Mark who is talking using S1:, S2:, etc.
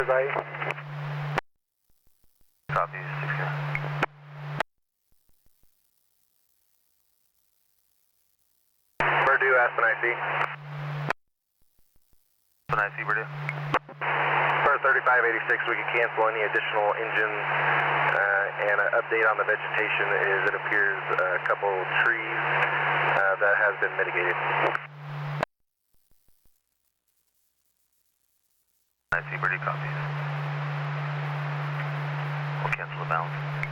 S1: Copy, 6K.
S2: Purdue, Aspen IC.
S1: Aspen IC, Purdue.
S2: For 3586, we can cancel any additional engines and an update on the vegetation is it appears a couple trees that has been mitigated.
S1: IC, Purdue, copies. We'll cancel the balance.